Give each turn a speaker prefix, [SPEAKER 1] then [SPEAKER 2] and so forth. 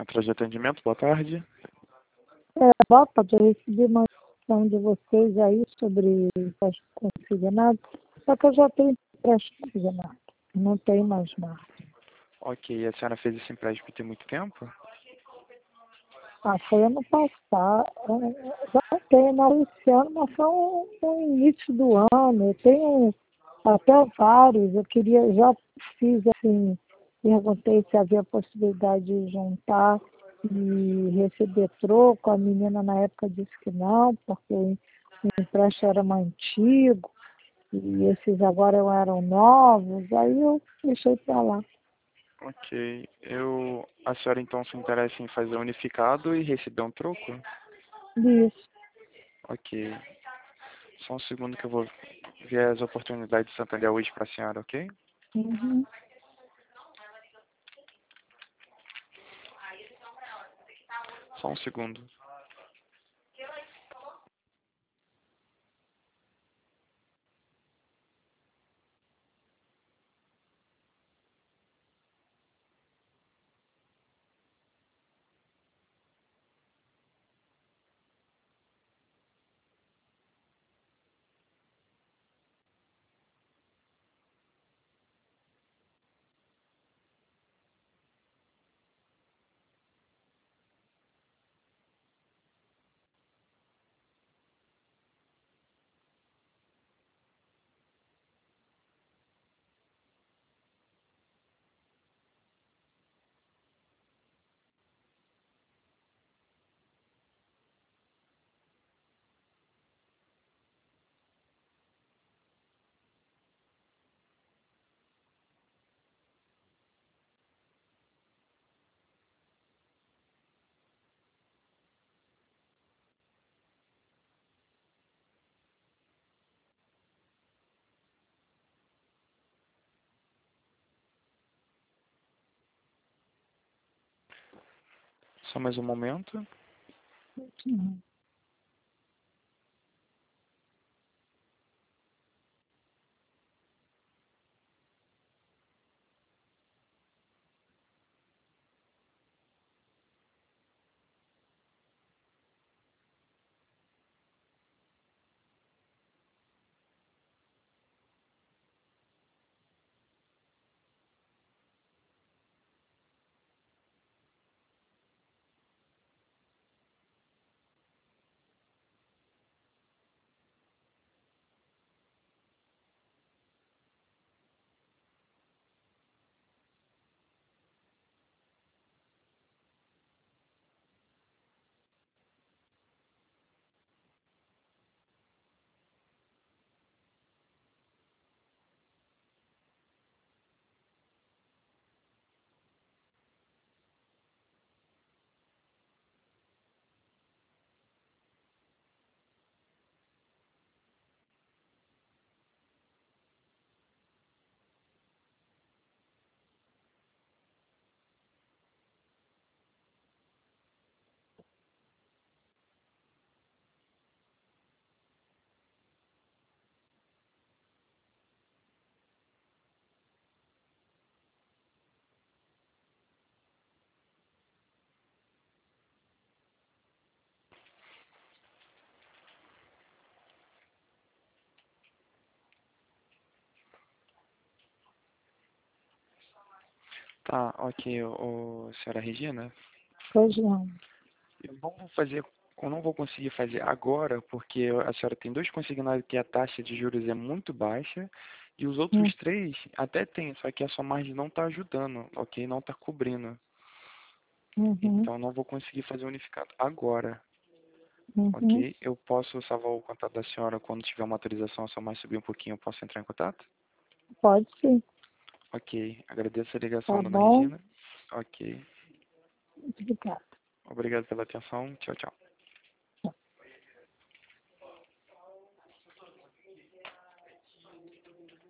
[SPEAKER 1] Central de atendimento, boa tarde.
[SPEAKER 2] Boa tarde, eu recebi uma informação de vocês aí sobre empréstimo consignado, só que eu já tenho empréstimo consignado, não tenho mais nada.
[SPEAKER 1] Ok, a senhora fez esse empréstimo tem muito tempo?
[SPEAKER 2] Foi ano passado, já tenho, não esse ano, mas foi no início do ano, eu tenho até vários, já fiz assim, perguntei se havia possibilidade de juntar e receber troco, a menina na época disse que não, porque o empréstimo era mais antigo, e esses agora eram novos, aí eu deixei para lá.
[SPEAKER 1] Ok, a senhora então se interessa em fazer unificado e receber um troco?
[SPEAKER 2] Isso.
[SPEAKER 1] Ok, só um segundo que eu vou ver as oportunidades de Santander hoje para a senhora, ok?
[SPEAKER 2] Uhum.
[SPEAKER 1] Só um segundo. Só mais um momento.
[SPEAKER 2] Uhum.
[SPEAKER 1] Tá, ok, senhora Regina.
[SPEAKER 2] Pois não.
[SPEAKER 1] Eu não vou conseguir fazer agora, porque a senhora tem dois consignados que a taxa de juros é muito baixa, e os outros três até tem, só que a sua margem não está ajudando, ok? Não está cobrindo.
[SPEAKER 2] Uhum.
[SPEAKER 1] Então não vou conseguir fazer unificado agora,
[SPEAKER 2] Uhum.
[SPEAKER 1] ok? Eu posso salvar o contato da senhora quando tiver uma autorização, só mais subir um pouquinho, eu posso entrar em contato?
[SPEAKER 2] Pode sim.
[SPEAKER 1] Ok, agradeço a ligação,
[SPEAKER 2] Tá
[SPEAKER 1] dona
[SPEAKER 2] bom?
[SPEAKER 1] Regina. Ok,
[SPEAKER 2] Obrigada.
[SPEAKER 1] obrigado pela atenção, tchau, tchau.